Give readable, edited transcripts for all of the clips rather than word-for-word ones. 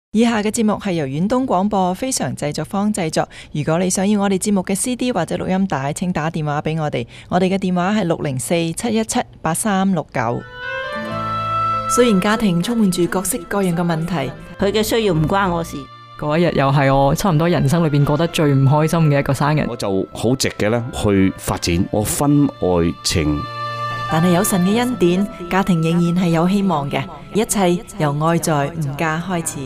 以下嘅節目係由遠東廣播非常製作坊製作。如果你想要我哋節目嘅 CD 或者錄音帶，請打電話俾我哋。我哋嘅電話係604-717-8369。雖然家庭充滿住各式各樣嘅問題， 佢嘅需要唔關我事。 嗰一日又係我差唔多人生裏邊過得最唔開心嘅一個生日。 我就好直嘅咧去發展我婚外情。 但係有神嘅恩典，家庭仍然係有希望嘅。一切由愛在吾家開始。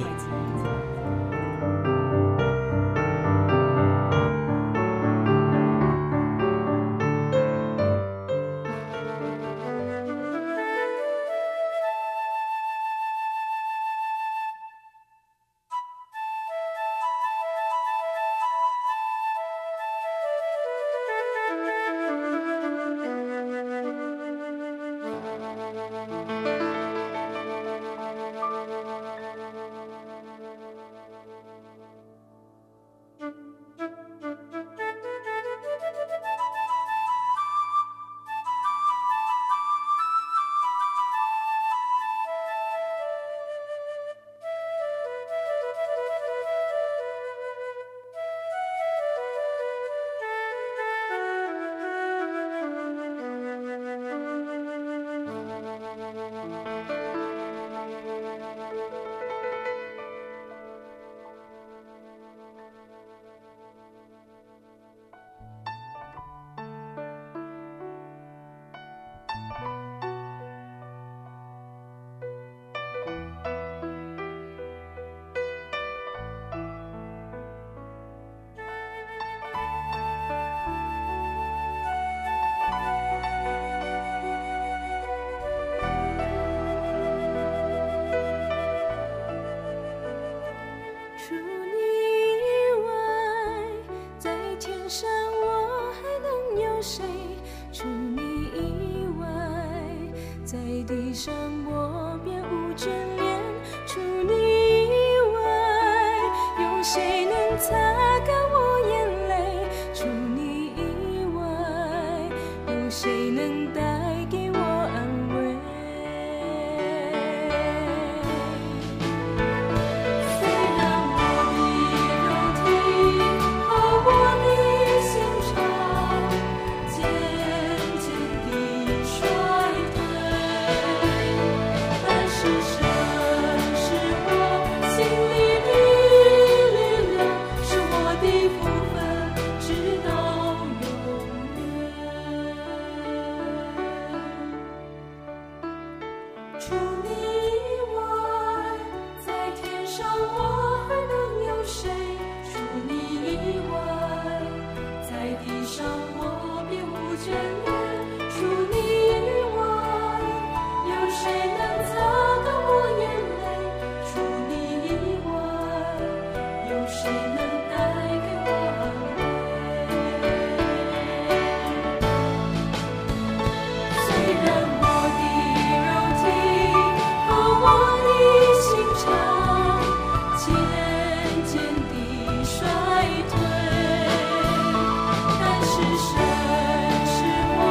是神是我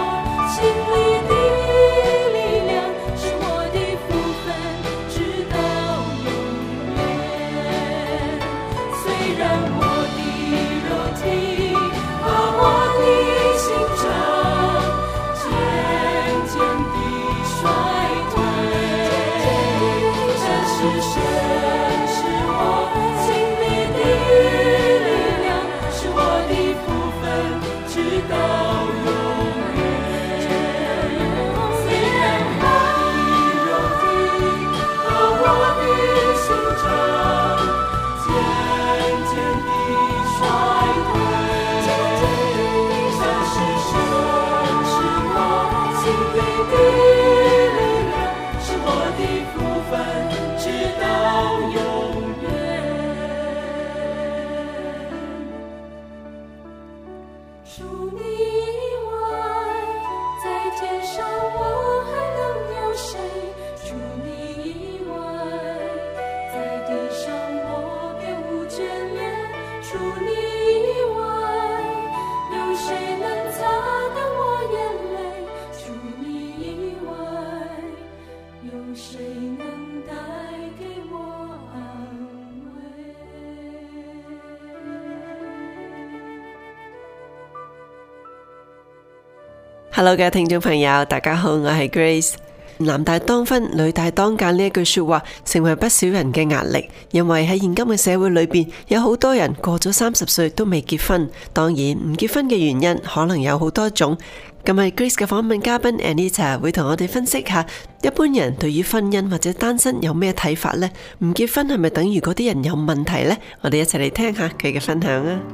Hello 嘅聽眾朋友，大家好，我係 Grace。男大當婚，女大當嫁呢一句說話，成為不少人嘅壓力。因為喺現今嘅社會裏邊，有好多人過咗30歲都未結婚。當然，唔結婚嘅原因可能有好多種。今日 Grace 嘅訪問嘉賓 Anita 會同我哋分析下，一般人對於婚姻或者單身有咩睇法呢？唔結婚係咪等於嗰啲人有問題呢？我哋一齊嚟聽下佢嘅分享啊！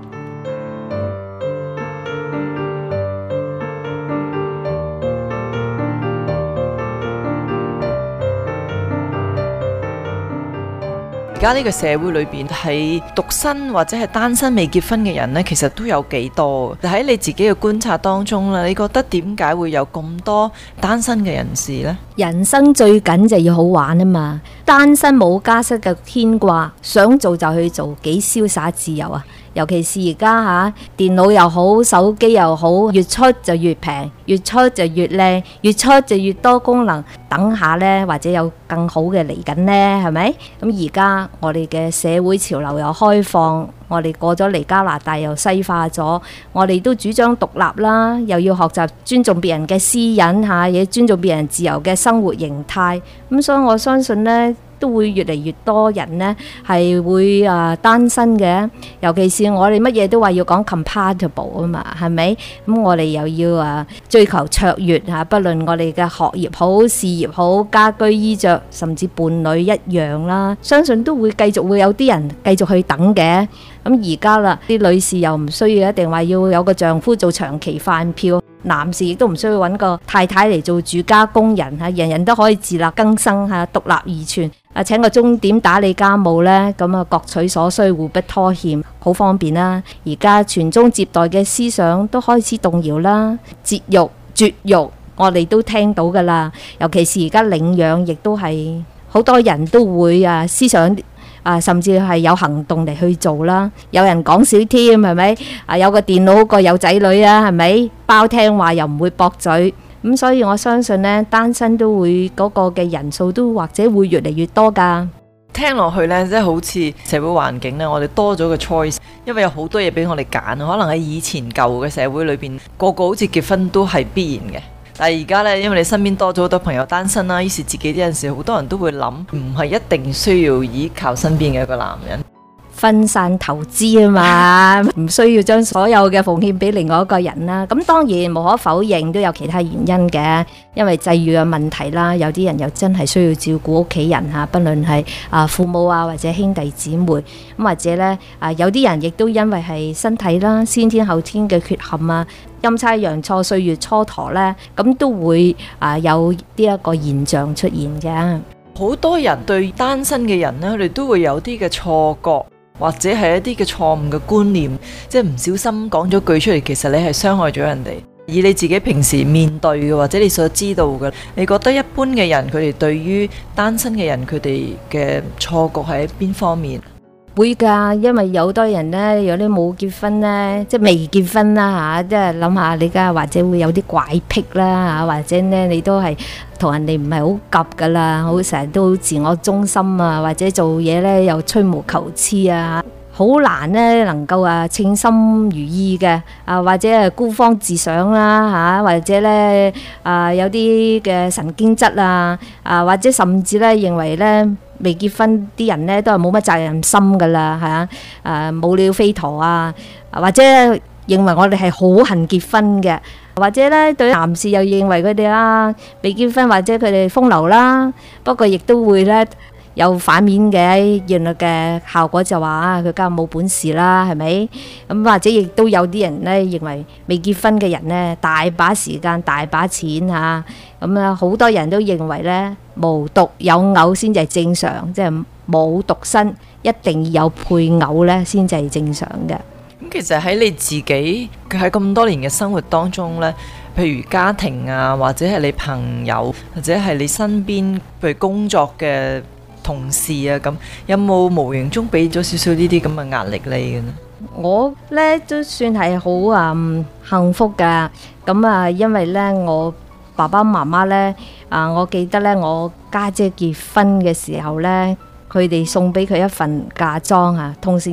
而家呢個社會裏邊係獨身或者係單身未結婚嘅人呢，其實都有幾多。喺你自己嘅觀察當中啦，你覺得點解會有咁多單身嘅人士呢？ 人生最緊就要好玩啊嘛！單身冇家室嘅牽掛，想做就去做，幾瀟灑自由啊！尤其是而家電腦又好，手機又好，越出就越平，越出就越靚，越出就越多功能。等下呢，或者有更好嘅嚟緊呢，係咪？咁而家我哋嘅社會潮流又開放，我哋過咗嚟加拿大又西化咗，我哋都主張獨立啦，又要學習尊重別人嘅私隱嚇，亦尊重別人自由嘅生活形態。咁所以我相信呢，都會越嚟越多人呢係會單身嘅，尤其是我哋乜嘢都話要講 compatible 啊嘛，係咪？咁我哋又要追求卓越嚇，不論我哋嘅學業好、事業好、家居衣着，甚至伴侶一樣啦。相信都會繼續會有啲人繼續去等嘅。咁而家啦，啲女士又唔需要一定話要有個丈夫做長期飯票，男士亦都唔需要揾個太太嚟做住家工人嚇，人人都可以自力更生嚇，獨立而存。請個鐘點打理家務呢，咁各取所需，互不拖欠，好方便啦。而家傳宗接代嘅思想都開始動搖啦，節育、絕育，我哋都聽到噶啦。尤其是而家領養，亦都係好多人都會思想甚至係有行動嚟去做啦。有人講少添，係咪？有個電腦好過有仔女啊，係咪？包聽話又唔會駁嘴。咁所以我相信呢，單身都會嗰個嘅人數都或者會越嚟越多㗎。 聽落去呢，即係好似社會環境呢，我哋多咗個 choice，因為有好多嘢俾我哋揀。可能喺以前舊嘅社會裏邊，個個好似結婚都係必然嘅。但係而家呢，因為你身邊多咗好多朋友單身啦，於是自己有陣時好多人都會諗，唔係一定需要依靠身邊嘅一個男人。 分散投資啊嘛，唔需要將所有嘅奉獻俾另外一個人啦。咁當然無可否認都有其他原因嘅，因為際遇嘅問題啦，有啲人又真係需要照顧屋企人嚇，不論係父母或者兄弟姊妹，咁或者呢有啲人亦都因為係身體啦、先天後天嘅缺陷陰差陽錯、歲月蹉跎呢，咁都會有呢一個現象出現嘅。 好多人對單身嘅人呢，佢哋都會有啲嘅錯覺。或者係一啲嘅錯誤嘅觀念，即係唔小心講咗句出嚟，其實你係傷害咗人哋。以你自己平時面對嘅或者你所知道嘅，你覺得一般嘅人佢哋對於單身嘅人佢哋嘅錯覺係喺邊方面？ 會㗎，因為有好多人呢，有啲冇結婚呢，即係未結婚啦嚇，即係諗下你而家或者會有啲怪癖啦嚇，或者呢你都係同人哋唔係好夾㗎啦，好成日都自我中心啊，或者做嘢呢又吹毛求疵啊，好難呢能夠稱心如意嘅或者係孤芳自賞啦嚇，或者呢有啲嘅神經質或者甚至呢認為呢未結婚啲人呢都係冇乜責任心㗎啦嚇，冇料飛陀或者認為我哋係好恨結婚嘅，或者呢對男士又認為佢哋未結婚或者佢哋風流啦，不過亦都會呢有反面嘅原來嘅效果，就話佢家冇本事啦，係咪？咁或者亦都有啲人呢認為未結婚嘅人呢大把時間大把錢嚇，咁好多人都認為呢無獨有偶先至係正常，即係冇獨身一定要有配偶呢先至係正常嘅。 咁其實喺你自己喺咁多年嘅生活當中呢，譬如家庭或者係你朋友，或者係你身邊譬如工作嘅同事咁，有冇無形中俾咗少少呢啲咁嘅壓力你嘅呢？ 我呢都算係好幸福噶，咁因為呢我爸爸媽媽呢我記得呢我家姐結婚嘅時候呢，佢哋送俾佢一份嫁妝同時亦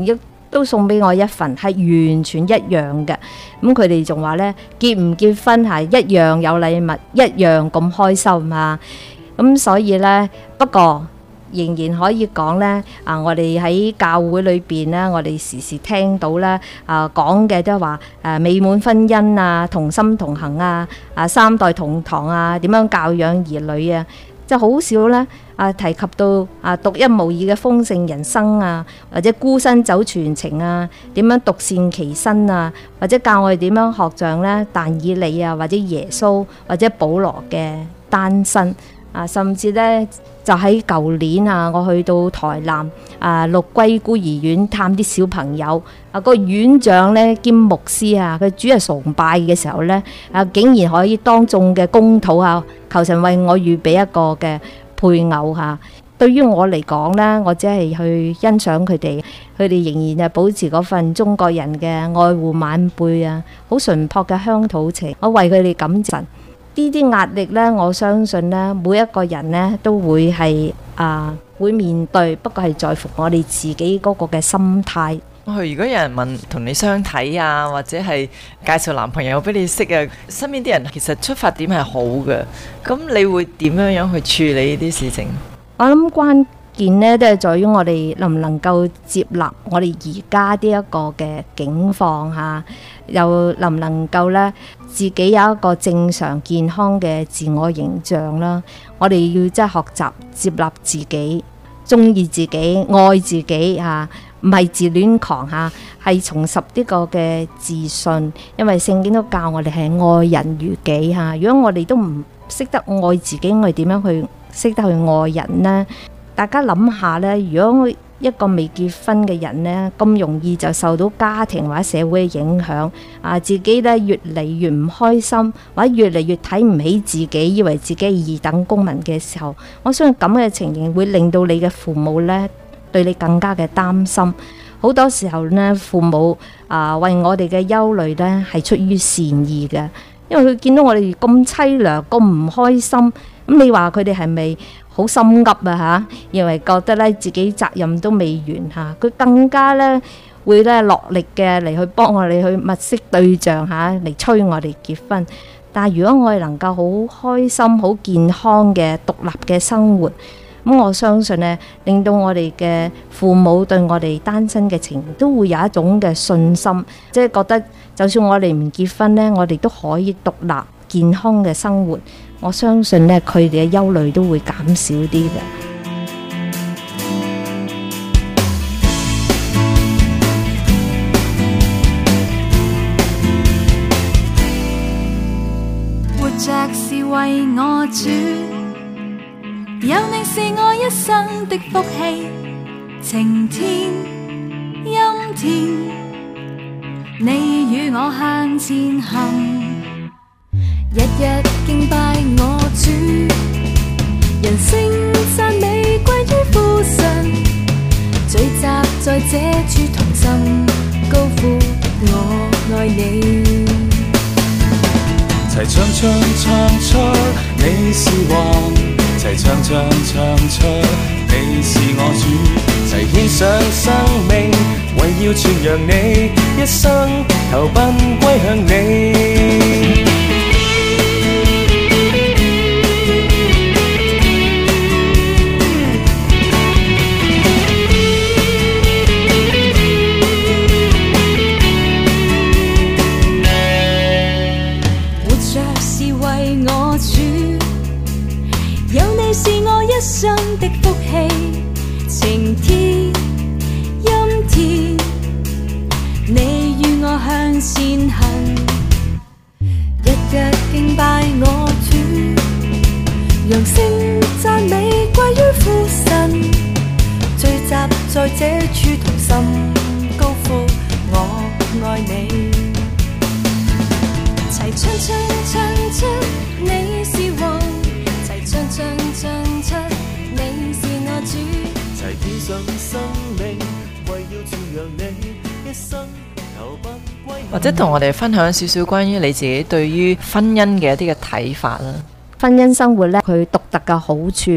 都送俾我一份，係完全一樣嘅。咁佢哋仲話呢，結唔結婚係一樣有禮物，一樣咁開心啊！咁所以呢，不過仍然可以講呢，我哋喺教會裏邊呢，我哋時時聽到呢講嘅都係話美滿婚姻啊，同心同行啊，三代同堂啊，點樣教養兒女啊，即係好少呢提及到獨一無二嘅豐盛人生啊，或者孤身走全程啊，點樣獨善其身啊，或者教我哋點樣學像呢但以理啊，或者耶穌或者保羅嘅單身。甚至呢，就喺舊年我去到台南陸龜孤兒院探啲小朋友，個院長呢兼牧師佢主日崇拜嘅時候呢，竟然可以當眾嘅公禱求神為我預備一個嘅配偶對於我嚟講呢，我只係去欣賞佢哋仍然保持嗰份中國人嘅愛護晚輩好淳樸嘅鄉土情，我為佢哋感謝。呢啲壓力呢，我相信呢，每一個人呢都會係會面對，不過係在乎我哋自己嗰個嘅心態。 如果有人問同你相睇或者係介紹男朋友俾你識身邊啲人其實出發點係好嘅，咁你會點樣去處理呢啲事情？ 我諗關鍵呢都係在於我哋能唔能夠接納我哋而家呢一個嘅境況又能唔能夠呢自己有一個正常健康嘅自我形象啦。我哋要即係學習接納自己，中意自己，愛自己唔係自戀狂係重拾呢個嘅自信。因為聖經都教我哋係愛人如己如果我哋都唔識得愛自己，我哋點樣去識得去愛人呢？大家諗下呢，如果一個未結婚嘅人呢，咁容易就受到家庭或者社會嘅影響自己呢越嚟越唔開心，或者越嚟越睇唔起自己，以為自己係二等公民嘅時候，我相信咁嘅情形會令到你嘅父母呢對你更加嘅擔心。好多時候呢，父母為我哋嘅憂慮呢係出於善意嘅，因為佢見到我哋咁淒涼、咁唔開心，咁你話佢哋係咪好心急認為覺得咧自己責任都未完佢更加咧會咧落力嘅嚟去幫我哋去物色對象嚟催我哋結婚。但係如果我哋能夠好開心、好健康嘅獨立嘅生活，咁我相信呢，令到我哋嘅父母對我哋單身嘅情都會有一種嘅信心，即係覺得就算我哋唔結婚呢，我哋都可以獨立健康嘅生活。我相信呢，佢哋嘅憂慮都會減少啲嘅。 活着是為我主，有你是我一生的福氣。晴天、陰天，你與我向前行。日日敬拜我主，人聲讚美歸於父神，聚集在這處同心，高呼我愛你。 齊唱出你是王，齊唱出你是我主，齊獻上生命，為要傳揚你，一生投奔歸向你。是我一生的福氣，晴天、陰天，你與我向前行，日日敬拜我主，揚聲讚美歸於父神，聚集在這處同心，高呼我愛你，齊唱出你是王。唱出你是我主，齊獻上生命，為要傳揚你一生投奔歸。 或者同我哋分享少少關於你自己對於婚姻嘅一啲嘅睇法啦。 婚姻生活呢，佢獨特嘅好處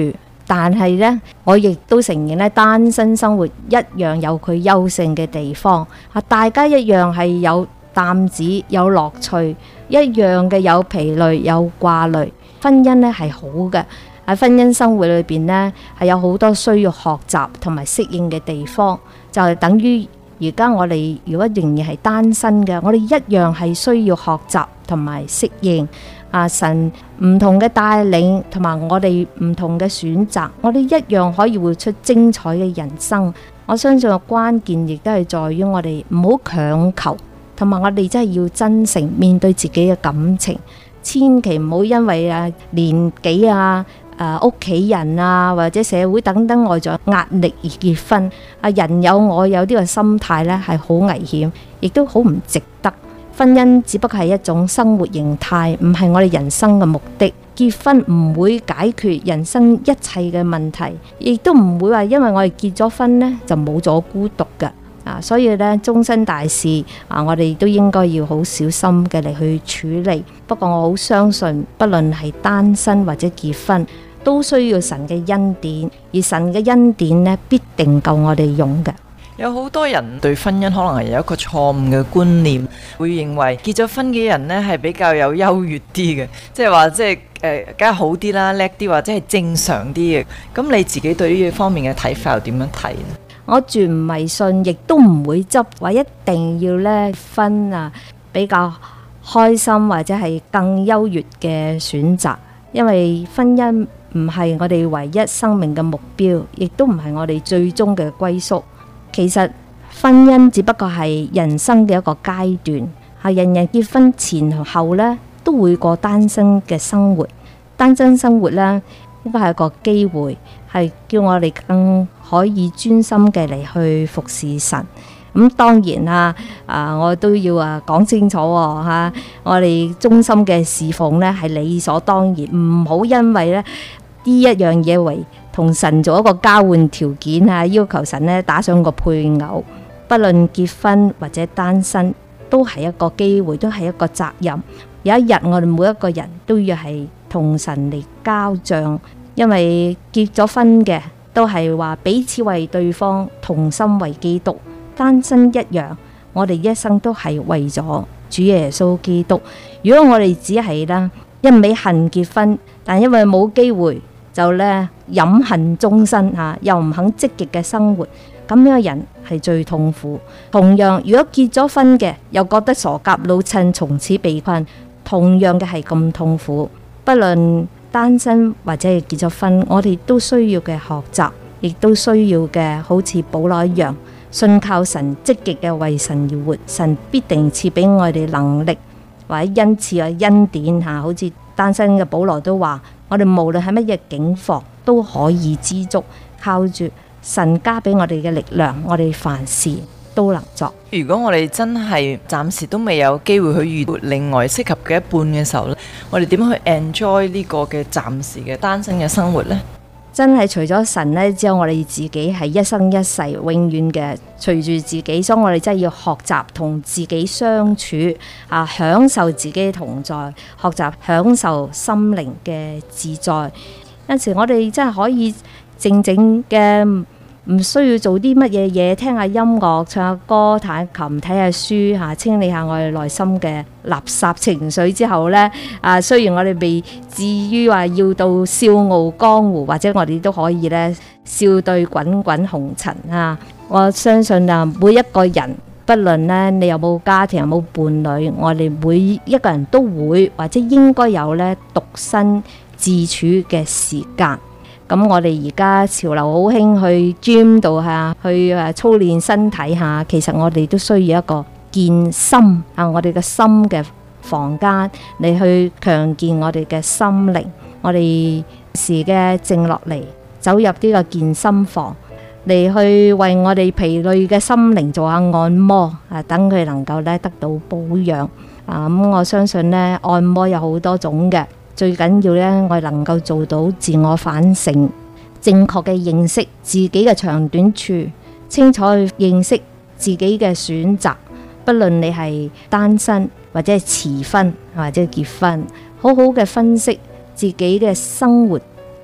但係呢，我亦都承認咧，單身生活一樣有佢優勝嘅地方。大家一樣係有擔子、有樂趣，一樣嘅有疲累、有掛慮。婚姻呢係好嘅，喺婚姻生活裏邊呢，係有好多需要學習同埋適應嘅地方，就係等於而家我哋如果仍然係單身嘅，我哋一樣係需要學習同埋適應。神唔同嘅帶領同埋我哋唔同嘅選擇，我哋一樣可以活出精彩嘅人生。我相信個關鍵亦都係在於我哋唔好強求，同埋我哋真係要真誠面對自己嘅感情，千祈唔好因為年紀屋企人或者社會等等外在壓力而結婚。人有我有呢個心態呢係好危險，亦都好唔值得。婚姻只不過係一種生活形態，唔係我哋人生嘅目的。結婚唔會解決人生一切嘅問題，亦都唔會話因為我哋結咗婚呢就冇咗孤獨嘅。所以呢，終身大事我哋都應該要好小心嘅嚟去處理。不過我好相信，不論係單身或者結婚，都需要神嘅恩典，而神嘅恩典呢，必定夠我哋用嘅。 有好多人對婚姻可能係有一個錯誤嘅觀念，會認為結咗婚嘅人呢係比較有優越啲嘅，即係話梗係好啲啦、叻啲或者係正常啲嘅。咁你自己對呢方面嘅睇法又點樣睇呢？ 我絕唔迷信，亦都唔會執話一定要呢分比較開心或者係更優越嘅選擇，因為婚姻唔係我哋唯一生命嘅目標，亦都唔係我哋最終嘅歸宿。其實婚姻只不過係人生嘅一個階段，人人結婚前後呢都會過單身嘅生活。單身生活呢應該係一個機會，係叫我哋更可以專心嘅嚟去服侍神。咁當然我都要講清楚我哋忠心嘅侍奉呢係理所當然，唔好因為呢一樣嘢為同神做一個交換條件要求神呢打上個配偶。不論結婚或者單身，都係一個機會，都係一個責任。有一日我哋每一個人都要係同神嚟交賬，因為結咗婚嘅都係話彼此為對方，同心為基督。單身一樣，我哋一生都係為咗主耶穌基督。如果我哋只係一味恨結婚，但因為冇機會就飲恨終身又唔肯積極嘅生活，咁樣嘅人係最痛苦。同樣，如果結咗婚嘅又覺得傻甲老襯，從此被困，同樣嘅係咁痛苦。不論單身或者係結咗婚，我哋都需要嘅學習，亦都需要嘅好似保羅一樣，信靠神，積極嘅為神而活。神必定賜俾我哋能力或者恩賜嘅恩典好似單身嘅保羅都話，我哋無論係乜嘢境況都可以知足，靠住神加俾我哋嘅力量，我哋凡事都能作。 如果我哋真係暫時都未有機會去遇到另外適合嘅一半嘅時候呢，我哋點樣去 enjoy 呢個嘅暫時嘅單身嘅生活呢？ 真係除咗神呢，只有我哋自己係一生一世永遠嘅隨住自己，所以我哋真係要學習同自己相處享受自己同在，學習享受心靈嘅自在。有時我哋真係可以靜靜嘅，唔需要做啲乜嘢嘢，聽下音樂，唱下歌，彈下琴，睇下書清理下我哋內心嘅垃圾情緒之後呢，雖然我哋未至於話要到笑傲江湖，或者我哋都可以呢笑對滾滾紅塵我相信每一個人，不論呢你有冇家庭，有冇伴侶，我哋每一個人都會或者應該有呢獨身自處嘅時間。咁我哋而家潮流好興去 gym 度去操練身體其實我哋都需要一個健心我哋嘅心嘅房間嚟去強健我哋嘅心靈。我哋時嘅靜落嚟，走入呢個健身房嚟去為我哋疲累嘅心靈做下按摩等佢能夠得到保養咁我相信呢，按摩有好多種嘅。最緊要呢，我哋能夠做到自我反省，正確嘅認識自己嘅長短處，清楚去認識自己嘅選擇。不論你係單身或者係遲婚或者結婚，好好嘅分析自己嘅生活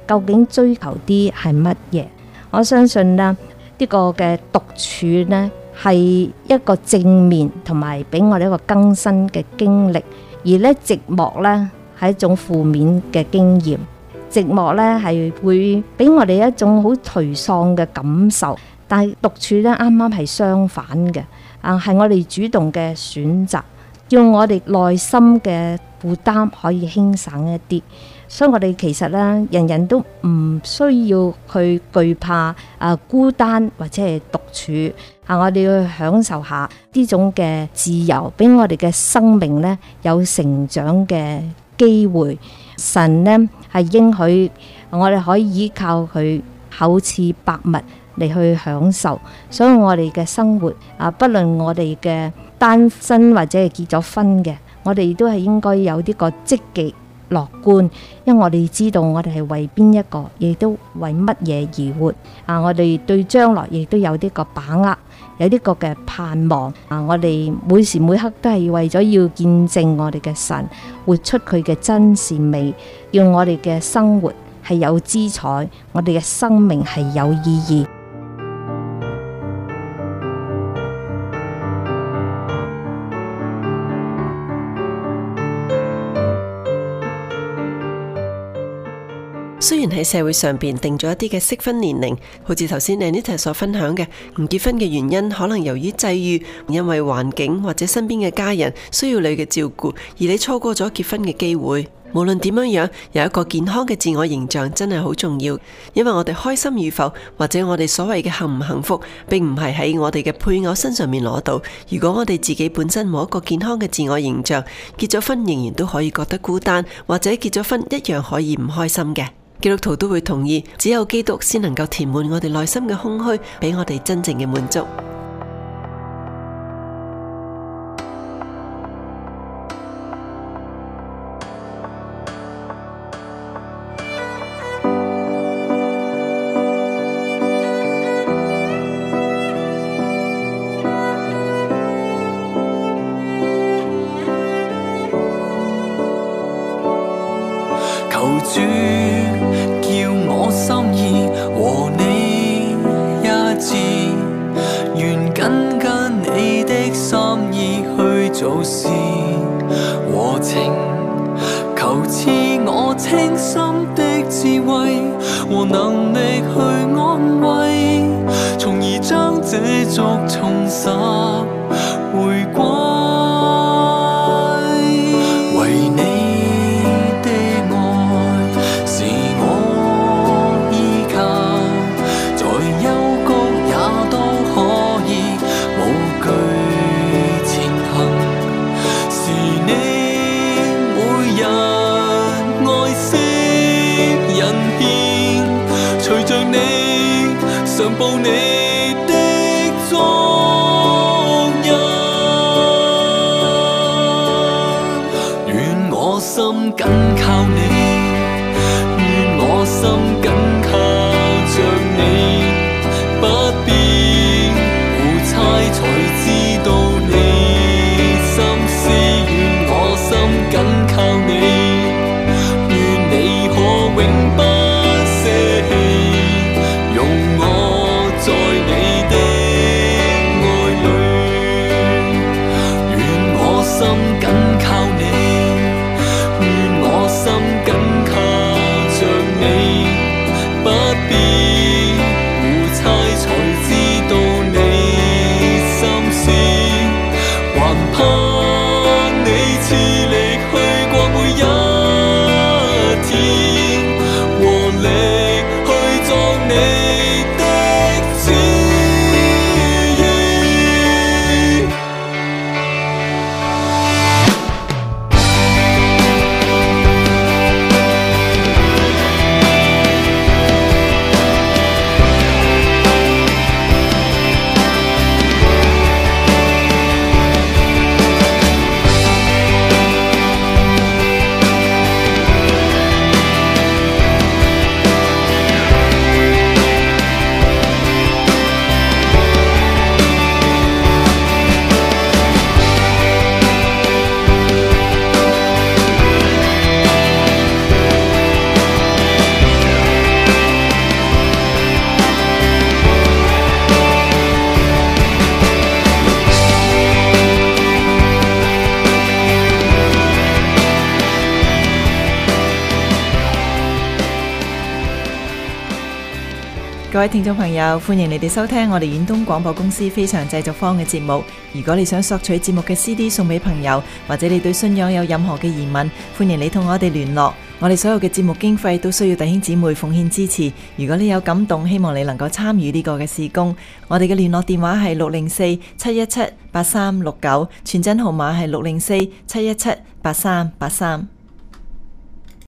究竟追求啲係乜嘢？我相信呢個嘅獨處呢，係一個正面同埋俾我哋一個更新嘅經歷，而呢寂寞呢係一種負面嘅經驗。寂寞呢係會俾我哋一種好頹喪嘅感受，但係獨處呢啱啱係相反嘅，係我哋主動嘅選擇，用我哋內心嘅負擔可以輕省一啲。所以我哋其實呢，人人都唔需要去懼怕孤單或者係獨處，我哋要去享受下呢種嘅自由，俾我哋嘅生命呢有成長嘅機會。神呢係應許我哋可以依靠佢厚賜百物嚟去享受，所以我哋嘅生活不論我哋嘅單身或者係結咗婚嘅，我哋都係應該有呢個積極樂觀，因為我哋知道我哋係為邊一個，亦都為乜嘢而活。我哋對將來亦都有呢個把握，有呢個嘅盼望。我哋每時每刻都係為咗要見證我哋嘅神，活出佢嘅真善美，讓我哋嘅生活係有姿彩，我哋嘅生命係有意義。 雖然喺社會上邊定咗一啲嘅適婚年齡，好似頭先 Anita 所分享嘅，唔結婚嘅原因可能由於際遇，因為環境或者身邊嘅家人需要你嘅照顧，而你錯過咗結婚嘅機會。無論點樣樣，有一個健康嘅自我形象真係好重要，因為我哋開心與否，或者我哋所謂嘅幸唔幸福，並唔係喺我哋嘅配偶身上面攞到。如果我哋自己本身冇一個健康嘅自我形象，結咗婚仍然都可以覺得孤單，或者結咗婚一樣可以唔開心嘅。基督徒都會同意，只有基督先能夠填滿我哋內心嘅空虛，俾我哋真正嘅滿足。 求主叫我心意和你一致，願緊跟你的心意去做事和情，求賜我清心的智慧和能力去安慰，從而將這族重拾回歸。上報你的足印，願我心緊靠你，願我心緊靠着你，不必互猜才知道你心思，願我心緊靠你，願你可永不捨棄。在你的愛裏，願我心緊靠你，願我心緊各位聽眾朋友，歡迎你哋收聽我哋遠東廣播公司非常製作坊嘅節目。如果你想索取節目嘅 CD 送俾朋友，或者你對信仰有任何嘅疑問，歡迎你同我哋聯絡。我哋所有嘅節目經費都需要弟兄姊妹奉獻支持。如果你有感動，希望你能夠參與呢個嘅事工。我哋嘅聯絡電話係604-717-8369，傳真號碼係604-717-8383。